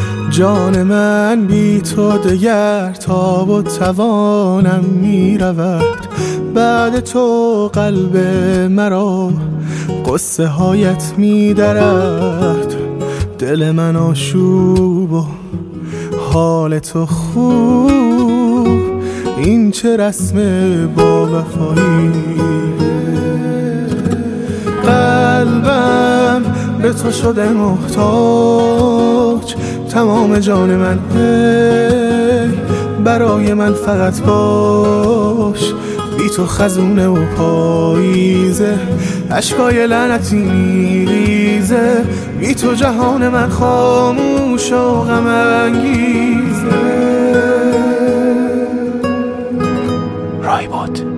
جان من بی تو دگر تاب و توانم می رود. بعد تو قلب مرا قصه هایت می درد. دل من آشوب و حال تو خوب، این چه رسم با وفایی. قلبم به تو شده محتاج، تمام جان من برای من فقط باش. بی تو خزونه و پاییزه، اشکای لعنتی میریزه. بی تو جهان من خاموش و غم انگیزه. رایبود.